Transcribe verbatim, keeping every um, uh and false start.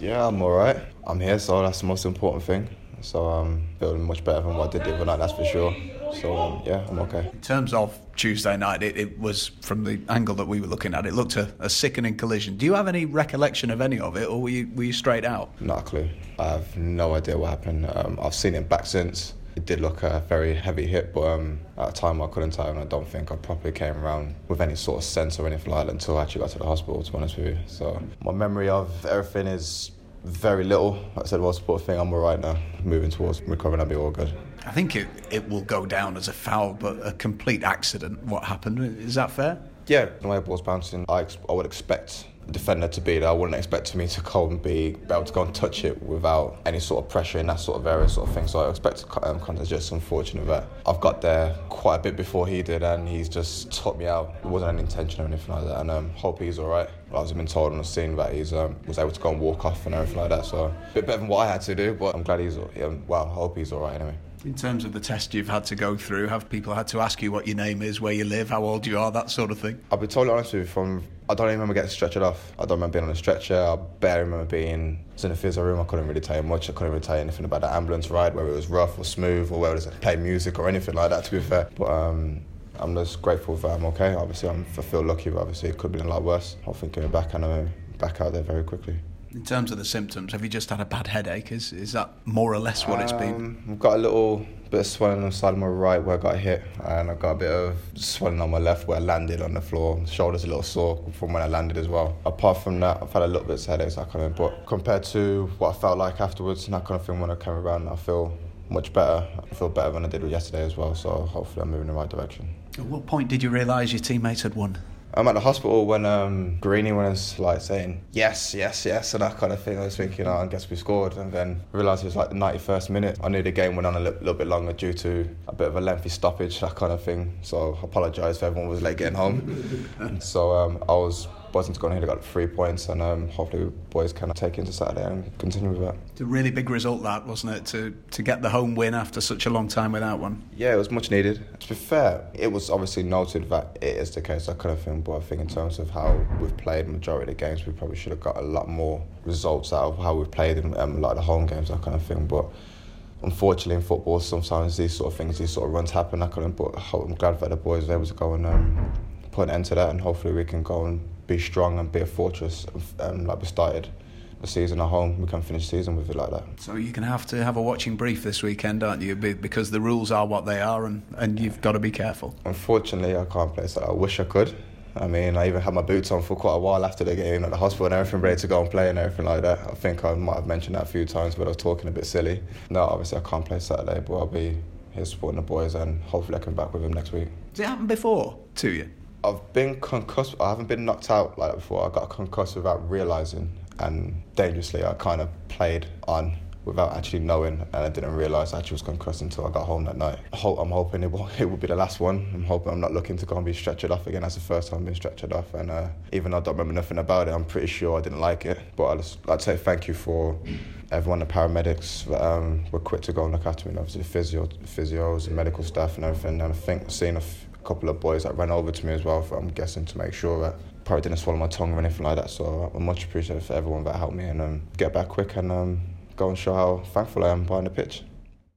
Yeah, I'm alright. I'm here, so that's the most important thing. So I'm feeling much better than what I did the other night, that's for sure. So um, yeah, I'm okay. In terms of Tuesday night, it, it was, from the angle that we were looking at, it looked a, a sickening collision. Do you have any recollection of any of it, or were you, were you straight out? Not a clue. I have no idea what happened. Um, I've seen it back since. It did look a very heavy hit, but um, at the time I couldn't tell, and I don't think I properly came around with any sort of sense or anything like that until I actually got to the hospital, to be honest with you. So my memory of everything is very little. Like I said, the most important thing, I'm all right now. Moving towards recovering, I'll be all good. I think it, it will go down as a foul, but a complete accident, what happened. Is that fair? Yeah, the way the ball's bouncing, I, ex- I would expect the defender to be there. I wouldn't expect me to go and be, be able to go and touch it without any sort of pressure in that sort of area sort of thing. So I expect um, contact. Just unfortunate that I've got there quite a bit before he did, and he's just took me out. It wasn't an intention or anything like that, and um, hope he's all right. I was been told on the scene that he's um, was able to go and walk off and everything like that. So a bit better than what I had to do, but I'm glad he's. Um, well, I hope he's all right anyway. In terms of the test you've had to go through, have people had to ask you what your name is, where you live, how old you are, that sort of thing? I'll be totally honest with you, from I don't even remember getting stretchered off. I don't remember being on a stretcher. I barely remember being I was in the physio room. I couldn't really tell you much. I couldn't really tell you anything about the ambulance ride, whether it was rough or smooth, or whether it was play music or anything like that, to be fair. But um, I'm just grateful that I'm okay. Obviously, I'm, I feel lucky, but obviously it could have been a lot worse. I think coming back, and I'm back out there very quickly. In terms of the symptoms, have you just had a bad headache? Is is that more or less what um, it's been? I've got a little bit of swelling on the side of my right where I got hit, and I've got a bit of swelling on my left where I landed on the floor. The shoulder's a little sore from when I landed as well. Apart from that, I've had a little bit of headaches, that kind of, but compared to what I felt like afterwards and that kind of thing when I came around, I feel much better. I feel better than I did yesterday as well, so hopefully I'm moving in the right direction. At what point did you realise your teammates had won? I'm at the hospital when um, Greeny was like saying yes, yes, yes, and that kind of thing. I was thinking, oh, I guess we scored, and then realised it was like the ninety-first minute. I knew the game went on a li- little bit longer due to a bit of a lengthy stoppage, that kind of thing. So I apologise if everyone was late getting home. so um, I was buzzing to go in here. I got three points, and um, hopefully boys can take into Saturday and continue with that. It's a really big result, that, wasn't it, to to get the home win after such a long time without one? Yeah, it was much needed. To be fair, it was obviously noted that it is the case, that kind of thing, but I think in terms of how we've played the majority of the games, we probably should have got a lot more results out of how we've played in um, like the home games, that kind of thing. But unfortunately in football, sometimes these sort of things, these sort of runs happen, that kind of, but I'm glad that the boys were able to go and um, put an end to that, and hopefully we can go and be strong and be a fortress um, like we started the season at home. We can finish the season with it like that. So you're going to have to have a watching brief this weekend, aren't you? Because the rules are what they are, and, and you've got to be careful. Unfortunately, I can't play, so I wish I could. I mean, I even had my boots on for quite a while after the game at the hospital and everything, ready to go and play and everything like that. I think I might have mentioned that a few times, but I was talking a bit silly. No, obviously I can't play Saturday, but I'll be here supporting the boys, and hopefully I can be back with them next week. Has it happened before to you? I've been concussed. I haven't been knocked out like that before. I got concussed without realising, and dangerously I kind of played on without actually knowing, and I didn't realise I actually was concussed until I got home that night. I hope, I'm hoping it will, it will be the last one. I'm hoping I'm not looking to go and be stretchered off again. That's the first time I've been stretchered off, and uh, even though I don't remember nothing about it, I'm pretty sure I didn't like it. But I'd just like to say thank you for everyone, the paramedics that um, were quick to go and look after me, and obviously the physio, physios and medical staff and everything. And I think I've seen a f- couple of boys that ran over to me as well, I'm guessing to make sure that probably didn't swallow my tongue or anything like that. So I'm much appreciative for everyone that helped me, and um, get back quick and um, go and show how thankful I am behind the pitch.